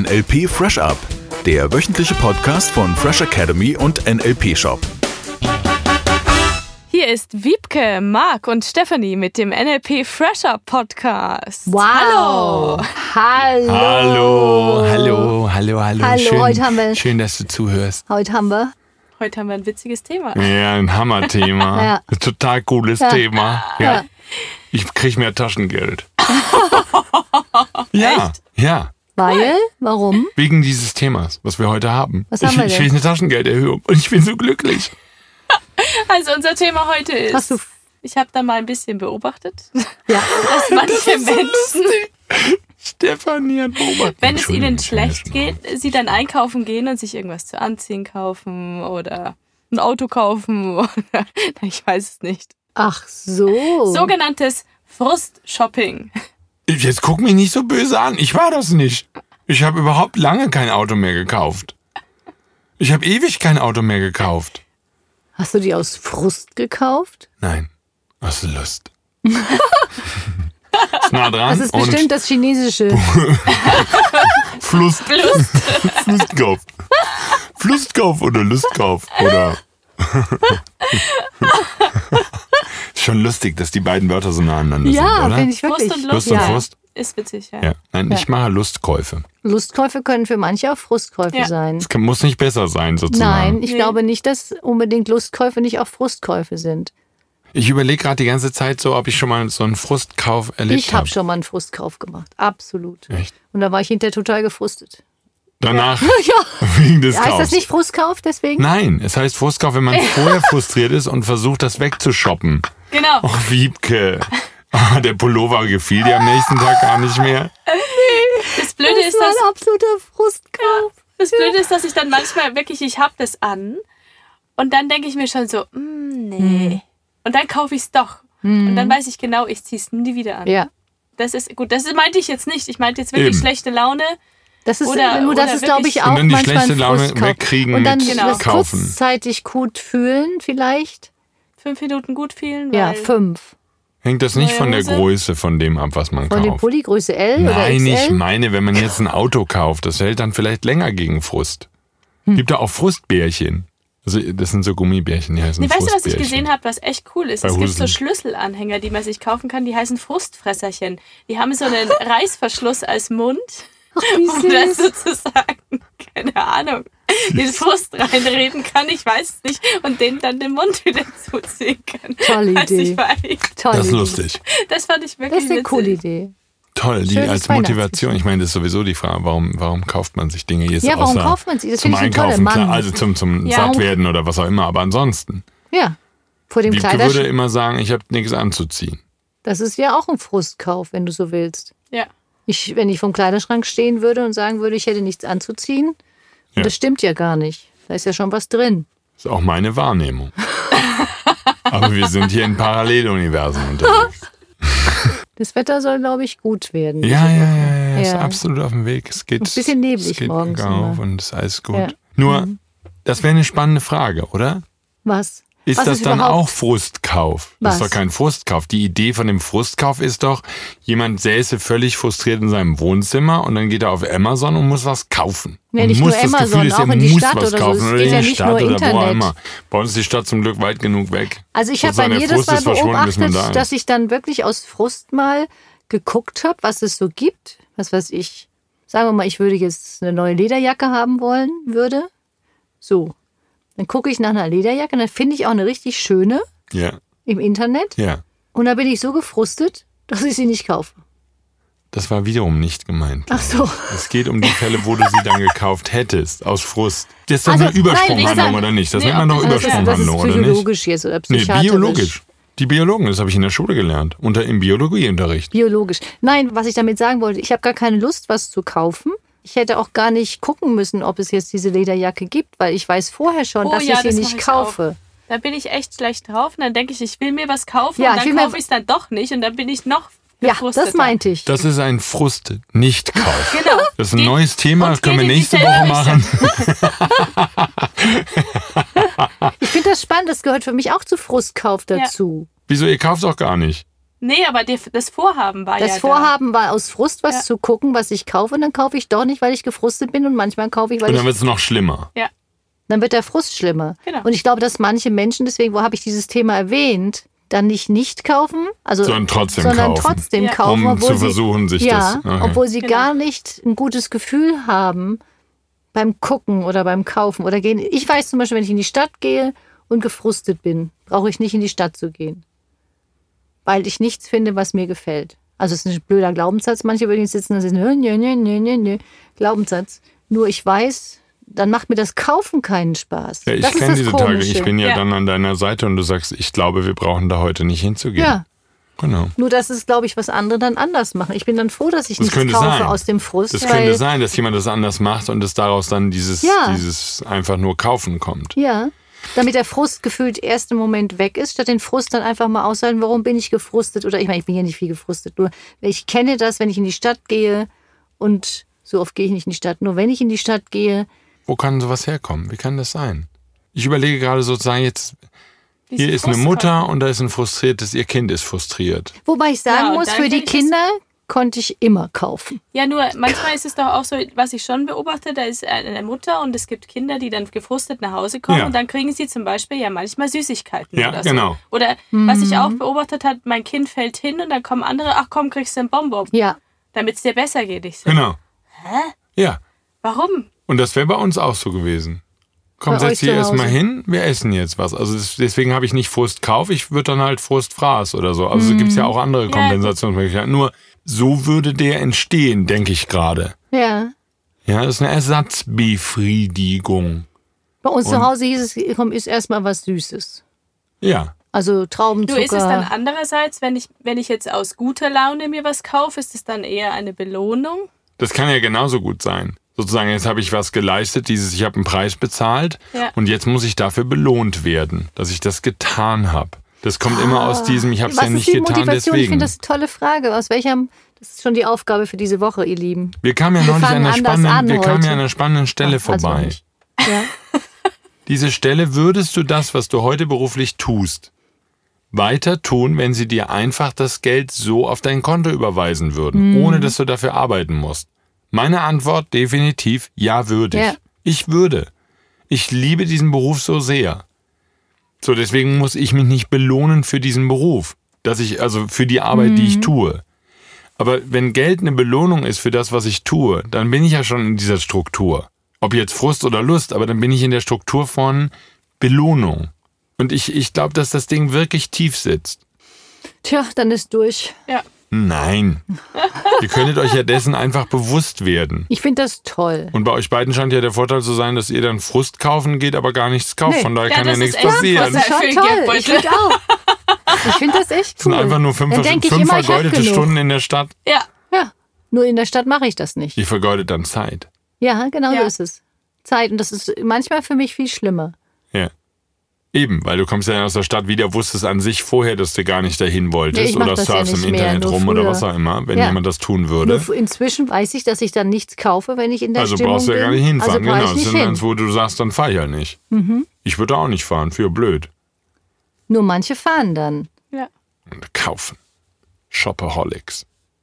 NLP Fresh Up, der wöchentliche Podcast von Fresh Academy und NLP Shop. Hier ist Wiebke, Marc und Stefanie mit dem NLP Fresh Up Podcast. Wow! Hallo, heute haben wir... Schön, dass du zuhörst. Heute haben wir ein witziges Thema. Ja, ein Hammerthema. Ja. Ein total cooles Thema. Ja. Ich krieg mehr Taschengeld. Ja, ja. Weil? Warum? Wegen dieses Themas, was wir heute haben. Was haben wir Ich denn? will eine Taschengelderhöhung und ich bin so glücklich. Also unser Thema heute ist, ich habe da mal ein bisschen beobachtet, Ja. dass manche Menschen, Stefanie hat beobachtet. wenn es ihnen Entschuldigung, schlecht geht, sie dann einkaufen gehen und sich irgendwas zu anziehen kaufen oder ein Auto kaufen oder ich weiß es nicht. Ach so. Sogenanntes Frust-Shopping. Jetzt guck mich nicht so böse an. Ich war das nicht. Ich habe überhaupt lange kein Auto mehr gekauft. Ich habe ewig kein Auto mehr gekauft. Hast du die aus Frust gekauft? Nein, aus Lust. Ist nah dran. Das ist bestimmt das Chinesische. Flustkauf. Flustkauf oder Lustkauf oder... Ist schon lustig, dass die beiden Wörter so nah aneinander sind, Ja, oder? finde ich wirklich. Frust und Lust und Frust? Ist witzig, ja. Ja. Nein, ich mache Lustkäufe. Lustkäufe können für manche auch Frustkäufe sein. Es muss nicht besser sein, sozusagen. Nein, ich glaube nicht, dass unbedingt Lustkäufe nicht auch Frustkäufe sind. Ich überlege gerade die ganze Zeit so, ob ich schon mal so einen Frustkauf erlebt Ich habe schon mal einen Frustkauf gemacht. Absolut. Echt? Und da war ich hinterher total gefrustet. Danach, Ja. wegen des Heißt Kaufs. das nicht Frustkauf deswegen? Nein, es heißt Frustkauf, wenn man vorher frustriert ist und versucht, das wegzushoppen. Genau. Och, Wiebke. Ah, der Pullover gefiel dir am nächsten Tag gar nicht mehr. Das Blöde Das ist, war dass ein absoluter Frustkauf. Das Blöde ist, dass ich dann manchmal wirklich, ich hab das an und dann denke ich mir schon so, nee. Und dann kaufe ich es doch. Und dann weiß ich genau, ich ziehe es nie wieder an. Ja. Das ist gut, das meinte ich jetzt nicht. Ich meinte jetzt wirklich Eben. schlechte Laune. Das ist, Oder glaube ich, wirklich- auch Und dann die manchmal schlechte ein Laune Frustkauf. wegkriegen Und dann mit das Kaufen. kurzzeitig gut fühlen vielleicht. 5 Minuten gut fühlen, Ja, weil 5. Hängt das nicht von der Hose? Größe von dem ab, was man Von dem kauft? Pulli Größe L oder Nein, XL? ich meine, wenn man jetzt ein Auto kauft, das hält dann vielleicht länger gegen Frust. Gibt da auch Frustbärchen. Also das sind so Gummibärchen, die heißen Nee, weißt du, was ich Frustbärchen. gesehen habe, was echt cool ist? Bei Es gibt so Hosen. Schlüsselanhänger, die man sich kaufen kann, die heißen Frustfresserchen. Die haben so einen Reißverschluss als Mund, wo das sozusagen, keine Ahnung, den Frust reinreden kann, ich weiß es nicht, und den dann den Mund wieder zuziehen kann. Tolle Also ich Idee. weiß. Tolle Das ist Idee. lustig. Das fand ich wirklich Das ist eine witzig. coole Idee. Toll, die Schönes als Motivation. Ich meine, das ist sowieso die Frage, warum kauft man sich Dinge jetzt Ja, warum außer kauft man sie? Das zum finde ich eine tolle Einkaufen, Mann. klar, also zum Ja. Sattwerden oder was auch immer, aber ansonsten. Ja. Vor dem Wiebke würde Kleiderschrank. immer sagen, ich habe nichts anzuziehen. Das ist ja auch ein Frustkauf, wenn du so willst. Ja. Wenn ich vom Kleiderschrank stehen würde und sagen würde, ich hätte nichts anzuziehen, Ja. das stimmt ja gar nicht. Da ist ja schon was drin. Ist auch meine Wahrnehmung. Aber wir sind hier in Paralleluniversen unterwegs. Das Wetter soll, glaube ich, gut werden. Ja, ist Ja. absolut auf dem Weg. Es geht, Ein bisschen neblig es geht morgens bergauf immer. und es ist alles gut. Ja. Nur, das wäre eine spannende Frage, oder? Was? Ist Was das dann überhaupt- auch Frustkauf? Das ist Was? doch kein Frustkauf. Die Idee von dem Frustkauf ist doch, jemand säße völlig frustriert in seinem Wohnzimmer und dann geht er auf Amazon und muss was kaufen. Ja, und nicht muss nur das Amazon, Gefühl, dass auch er in die muss Stadt was oder so. kaufen Es oder geht in ja die nicht Stadt nur oder wo auch Internet. immer. Bei uns ist die Stadt zum Glück weit genug weg. Also ich habe bei Sozusagen, mir der das Frust mal ist verschwunden, bis man beobachtet, da dass ist. ich dann wirklich aus Frust mal geguckt habe, was es so gibt. Was weiß ich. Sagen wir mal, ich würde jetzt eine neue Lederjacke haben wollen würde. So. Dann gucke ich nach einer Lederjacke und dann finde ich auch eine richtig schöne Ja, im Internet. ja. Und da bin ich so gefrustet, dass ich sie nicht kaufe. Das war wiederum nicht gemeint. Ach so. Es geht um die Fälle, wo du sie dann gekauft hättest, aus Frust. Das ist doch Also, eine nein, Übersprunghandlung, ich sag- oder nicht? Das nee, nennt man doch das ist- Das ist Übersprunghandlung, oder nicht? psychologisch jetzt oder Nee, psychiatrisch. biologisch. Die Biologen, das habe ich in der Schule gelernt. Im Biologieunterricht. Biologisch. Nein, was ich damit sagen wollte, ich habe gar keine Lust, was zu kaufen. Ich hätte auch gar nicht gucken müssen, ob es jetzt diese Lederjacke gibt, weil ich weiß vorher schon, Oh dass ja, ich sie das nicht mach ich kaufe. Da bin ich echt schlecht drauf und dann denke ich will mir was kaufen Ja, und ich will dann mir- kaufe ich es dann doch nicht und dann bin ich noch Ja, gefrusteter. das meinte ich. Das ist ein Frust-Nicht-Kauf. Genau. Das ist ein Geht- neues Thema, und das können wir geht in die nächste Woche machen. Ich finde das spannend, das gehört für mich auch zu Frustkauf dazu. Wieso, ihr kauft auch gar nicht? Nee, aber das Vorhaben war Das Vorhaben war aus Frust, was zu gucken, was ich kaufe. Und dann kaufe ich doch nicht, weil ich gefrustet bin. Und manchmal kaufe ich, weil Und dann wird es noch schlimmer. Ja. Dann wird der Frust schlimmer. Genau. Und ich glaube, dass manche Menschen, deswegen habe ich dieses Thema erwähnt, dann nicht kaufen, sondern trotzdem kaufen, um obwohl zu versuchen, sich das... Okay. obwohl sie gar nicht ein gutes Gefühl haben beim Gucken oder beim Kaufen oder gehen. Ich weiß zum Beispiel, wenn ich in die Stadt gehe und gefrustet bin, brauche ich nicht in die Stadt zu gehen, weil ich nichts finde, was mir gefällt. Also es ist ein blöder Glaubenssatz. Manche würden jetzt sitzen und sagen, nee, Glaubenssatz. Nur ich weiß, dann macht mir das Kaufen keinen Spaß. Ja, ich kenne diese Tage. Ich bin ja dann an deiner Seite und du sagst, ich glaube, wir brauchen da heute nicht hinzugehen. Ja. Genau. Nur das ist, glaube ich, was andere dann anders machen. Ich bin dann froh, dass ich nichts kaufe aus dem Frust. Das könnte sein, dass jemand das anders macht und es daraus dann dieses einfach nur Kaufen kommt. Ja, damit der Frust gefühlt erst im Moment weg ist, statt den Frust dann einfach mal aushalten, warum bin ich gefrustet? Oder ich meine, ich bin ja nicht viel gefrustet, nur ich kenne das, wenn ich in die Stadt gehe und so oft gehe ich nicht in die Stadt, nur wenn ich in die Stadt gehe. Wo kann sowas herkommen? Wie kann das sein? Ich überlege gerade sozusagen jetzt... Hier ist eine Mutter und da ist ein frustriertes, ihr Kind ist frustriert. Wobei ich sagen muss, für die Kinder konnte ich immer kaufen. Ja, nur manchmal ist es doch auch so, was ich schon beobachte, da ist eine Mutter und es gibt Kinder, die dann gefrustet nach Hause kommen und dann kriegen sie zum Beispiel ja manchmal Süßigkeiten oder so. Genau. Oder was ich auch beobachtet habe, mein Kind fällt hin und dann kommen andere, ach komm, kriegst du einen Bonbon. Ja. Damit es dir besser geht. Ich so, Genau. hä? Ja. Warum? Und das wäre bei uns auch so gewesen. Komm, setz dich erstmal hin, wir essen jetzt was. Also deswegen habe ich nicht Frustkauf, ich würde dann halt Frustfraß oder so. Also gibt es ja auch andere Kompensationsmöglichkeiten. Nur so würde der entstehen, denke ich gerade. Ja. Ja, das ist eine Ersatzbefriedigung. Bei uns zu Hause hieß es, komm, isst erstmal was Süßes. Ja. Also Traubenzucker. Nur ist es dann andererseits, wenn ich jetzt aus guter Laune mir was kaufe, ist es dann eher eine Belohnung? Das kann ja genauso gut sein. Sozusagen, jetzt habe ich was geleistet, ich habe einen Preis bezahlt und jetzt muss ich dafür belohnt werden, dass ich das getan habe. Das kommt immer aus diesem, ich habe es ja nicht getan, deswegen. Ich finde das eine tolle Frage. Das ist schon die Aufgabe für diese Woche, ihr Lieben. Wir kamen ja neulich an einer spannenden Stelle vorbei. Also ja. Diese Stelle, würdest du das, was du heute beruflich tust, weiter tun, wenn sie dir einfach das Geld so auf dein Konto überweisen würden, ohne dass du dafür arbeiten musst? Meine Antwort definitiv, ja, würde ich. Ja. Ich würde. Ich liebe diesen Beruf so sehr. So, deswegen muss ich mich nicht belohnen für diesen Beruf. Also für die Arbeit, die ich tue. Aber wenn Geld eine Belohnung ist für das, was ich tue, dann bin ich ja schon in dieser Struktur. Ob jetzt Frust oder Lust, aber dann bin ich in der Struktur von Belohnung. Und ich glaube, dass das Ding wirklich tief sitzt. Tja, dann ist durch. Ja. Nein. Ihr könntet euch ja dessen einfach bewusst werden. Ich finde das toll. Und bei euch beiden scheint ja der Vorteil zu sein, dass ihr dann Frust kaufen geht, aber gar nichts kauft. Nee. Von daher kann ja nichts passieren. Das ist schon toll. Ich finde auch. Ich finde das echt cool. Das sind einfach nur 5 vergeudete Stunden in der Stadt. Ja. Ja. Nur in der Stadt mache ich das nicht. Ich vergeude dann Zeit. Ja, genau so ist es. Zeit. Und das ist manchmal für mich viel schlimmer. Ja. Eben, weil du kommst ja aus der Stadt wieder, wusstest an sich vorher, dass du gar nicht dahin wolltest oder surfst im Internet rum oder was auch immer, wenn jemand das tun würde. Nur inzwischen weiß ich, dass ich dann nichts kaufe, wenn ich in der Stimmung bin. Also brauchst du ja gar nicht hinfahren, genau. Das sind eins, wo du sagst, dann fahr ich halt nicht. Ich würde auch nicht fahren, für blöd. Nur manche fahren dann. Ja. Und kaufen. Shopaholics.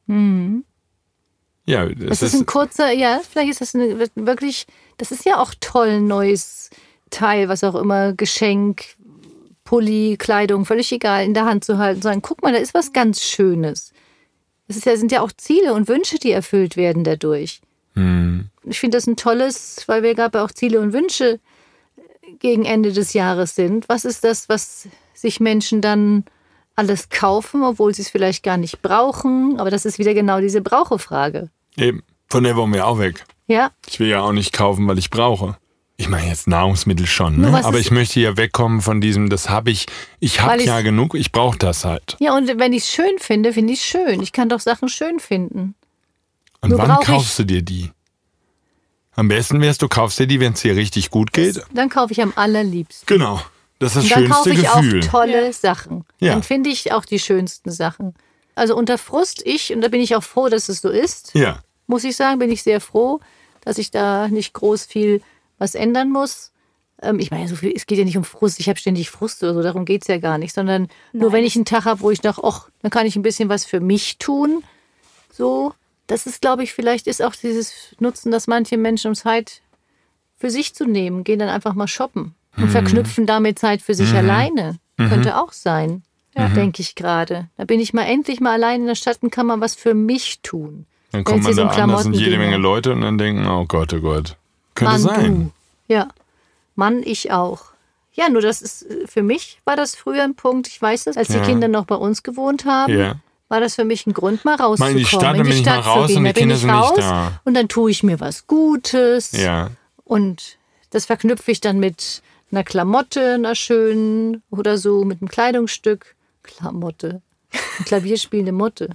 Ja, das ist ein kurzer, vielleicht ist das wirklich, das ist ja auch toll, ein neues Teil, was auch immer, Geschenk, Pulli, Kleidung, völlig egal, in der Hand zu halten, sagen, guck mal, da ist was ganz Schönes. Sind ja auch Ziele und Wünsche, die erfüllt werden dadurch. Ich finde das ein tolles, weil wir gerade auch Ziele und Wünsche gegen Ende des Jahres sind. Was ist das, was sich Menschen dann alles kaufen, obwohl sie es vielleicht gar nicht brauchen? Aber das ist wieder genau diese Brauche-Frage. Eben, von der wollen wir auch weg. Ja. Ich will ja auch nicht kaufen, weil ich brauche. Ich meine jetzt Nahrungsmittel schon, ne? Aber ich möchte ja wegkommen von diesem, das habe ich habe ja genug, ich brauche das halt. Ja, und wenn ich es schön finde, finde ich es schön. Ich kann doch Sachen schön finden. Und wann kaufst du dir die? Am besten wär's, du kaufst dir die, wenn es dir richtig gut geht. Dann kaufe ich am allerliebsten. Genau, das ist das schönste Gefühl. Dann kaufe ich auch tolle Sachen. Ja. Dann finde ich auch die schönsten Sachen. Also unter Frust, und da bin ich auch froh, dass es so ist, muss ich sagen, bin ich sehr froh, dass ich da nicht groß viel was ändern muss. Ich meine, so viel, es geht ja nicht um Frust, ich habe ständig Frust oder so, darum geht es ja gar nicht, sondern nur wenn ich einen Tag habe, wo ich dachte, dann kann ich ein bisschen was für mich tun. So, das ist, glaube ich, vielleicht ist auch dieses Nutzen, dass manche Menschen um Zeit für sich zu nehmen, gehen dann einfach mal shoppen und verknüpfen damit Zeit für sich alleine. Könnte auch sein, denke ich gerade. Da bin ich endlich mal allein in der Stadt und kann mal was für mich tun. Dann kommt man da an, da sind jede Menge Leute und dann denken, oh Gott, oh Gott. Könnte sein. Du. Ja. Mann, ich auch. Ja, nur das ist, für mich war das früher ein Punkt, ich weiß das, als die Kinder noch bei uns gewohnt haben, war das für mich ein Grund, mal rauszukommen. In die Stadt zu gehen. Und die Kinder sind nicht da. Und dann tue ich mir was Gutes. Ja. Und das verknüpfe ich dann mit einer Klamotte, einer schönen oder so, mit einem Kleidungsstück. Klamotte. Ein klavierspielende Motte.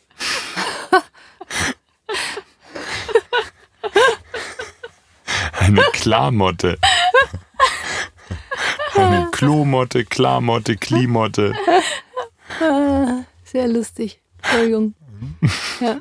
Eine Klarmotte. Eine Klomotte, Klarmotte, Klimotte. Sehr lustig. Entschuldigung. Ja.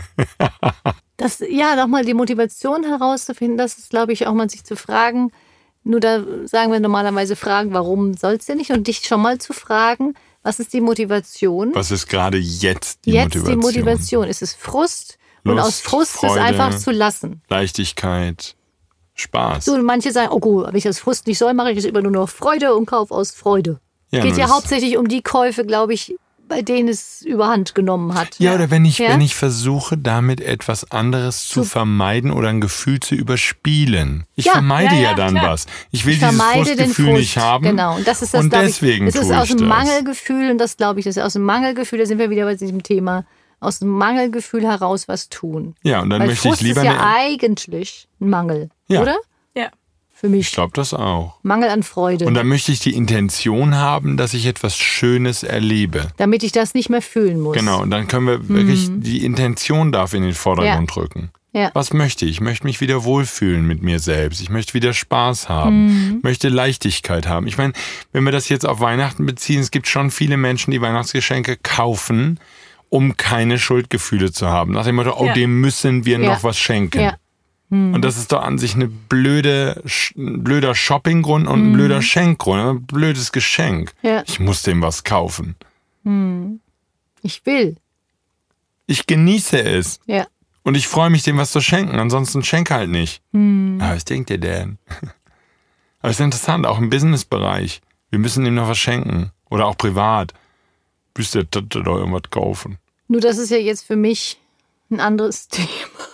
Nochmal die Motivation herauszufinden, das ist, glaube ich, auch mal sich zu fragen. Nur da sagen wir normalerweise fragen, warum soll es denn nicht? Und dich schon mal zu fragen, was ist die Motivation? Was ist gerade jetzt die Motivation? Jetzt die Motivation. Ist es Frust? Lust, und aus Frust Freude, es einfach zu lassen. Leichtigkeit, Spaß. So, manche sagen, oh gut, wenn ich das Frust nicht soll, mache ich das immer nur noch Freude und Kauf aus Freude. Es geht ja hauptsächlich um die Käufe, glaube ich, bei denen es überhand genommen hat. Ja, oder wenn ich versuche, damit etwas anderes zu vermeiden oder ein Gefühl zu überspielen. Ich vermeide dann was. Ich will dieses Frustgefühl nicht haben. Genau, und das ist das, deswegen es ist aus dem Mangelgefühl, und das glaube ich, das ist aus dem Mangelgefühl, da sind wir wieder bei diesem Thema, aus dem Mangelgefühl heraus was tun. Ja, und dann möchte Frust ich lieber... ist ja eigentlich ein Mangel, oder? Ja. Für mich. Ich glaube das auch. Mangel an Freude. Und dann möchte ich die Intention haben, dass ich etwas Schönes erlebe. Damit ich das nicht mehr fühlen muss. Genau, und dann können wir wirklich, die Intention darf in den Vordergrund rücken. Ja. Was möchte ich? Ich möchte mich wieder wohlfühlen mit mir selbst. Ich möchte wieder Spaß haben. Ich möchte Leichtigkeit haben. Ich meine, wenn wir das jetzt auf Weihnachten beziehen, es gibt schon viele Menschen, die Weihnachtsgeschenke kaufen, um keine Schuldgefühle zu haben. Nach dem Motto, dem müssen wir noch was schenken. Ja. Und das ist doch an sich ein blöder Shoppinggrund und ein blöder Schenkgrund, ein blödes Geschenk. Ja. Ich muss dem was kaufen. Ich will. Ich genieße es. Ja. Und ich freue mich, dem was zu schenken. Ansonsten schenk halt nicht. Aber was denkt ihr denn? Aber es ist interessant, auch im Businessbereich. Wir müssen ihm noch was schenken. Oder auch privat. Müsst ihr da irgendwas kaufen. Nur das ist ja jetzt für mich ein anderes Thema.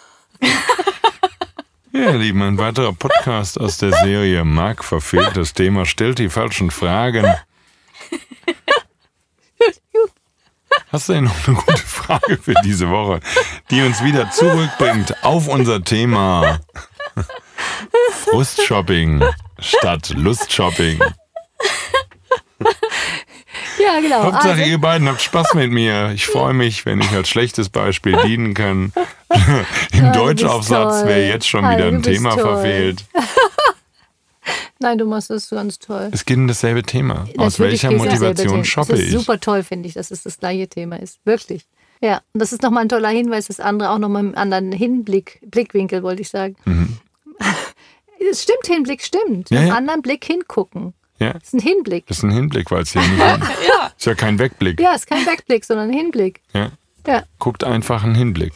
Ja, ihr Lieben, ein weiterer Podcast aus der Serie Marc verfehlt das Thema, stellt die falschen Fragen. Hast du denn noch eine gute Frage für diese Woche, die uns wieder zurückbringt auf unser Thema Frustshopping statt Lustshopping? Ja, genau. Hauptsache, ihr beiden habt Spaß mit mir. Ich freue mich, wenn ich als schlechtes Beispiel dienen kann. Im Deutschaufsatz wäre jetzt schon wieder ein Thema verfehlt. Nein, du machst das ganz toll. Es geht um dasselbe Thema. Aus welcher Motivation shoppe ich? Das ist super toll, finde ich, dass es das gleiche Thema ist. Wirklich. Ja, und das ist nochmal ein toller Hinweis, das andere auch nochmal im anderen Blickwinkel, wollte ich sagen. Es stimmt, Hinblick stimmt. Mit einem anderen Blick hingucken. Ja. Das ist ein Hinblick. Das ist ein Hinblick, weil es ja nicht ist ja kein Wegblick. Ja, es ist kein Wegblick, sondern ein Hinblick. Ja. Ja. Guckt einfach einen Hinblick.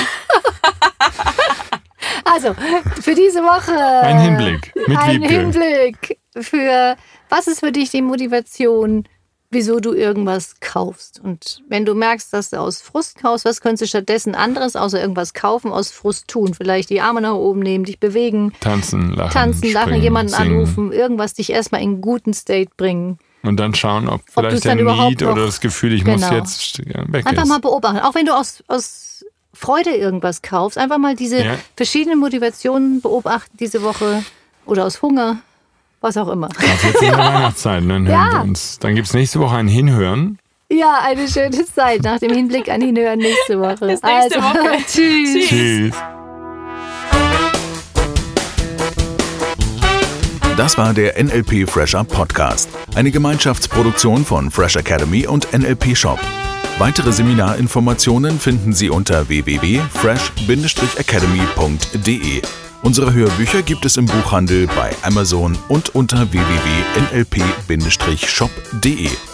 Also, für diese Woche. Ein Hinblick mit Ein Wiebke. Hinblick für, was ist für dich die Motivation, wieso du irgendwas kaufst? Und wenn du merkst, dass du aus Frust kaufst, was könntest du stattdessen anderes außer irgendwas kaufen, aus Frust tun? Vielleicht die Arme nach oben nehmen, dich bewegen. Tanzen, lachen, springen, jemanden singen. Anrufen, irgendwas dich erstmal in einen guten State bringen. Und dann schauen, ob vielleicht der Need oder das Gefühl, ich muss jetzt weg Einfach ist. mal beobachten. Auch wenn du aus Freude irgendwas kaufst, einfach mal diese verschiedenen Motivationen beobachten diese Woche. Oder aus Hunger, was auch immer. Also jetzt in der Weihnachtszeit, dann hören wir uns. Dann gibt es nächste Woche ein Hinhören. Ja, eine schöne Zeit. Nach dem Hinblick an Hinhören nächste Woche. Bis nächste Woche. Tschüss. Tschüss. Das war der NLP Fresher Podcast, eine Gemeinschaftsproduktion von Fresh Academy und NLP Shop. Weitere Seminarinformationen finden Sie unter www.fresh-academy.de. Unsere Hörbücher gibt es im Buchhandel, bei Amazon und unter www.nlp-shop.de.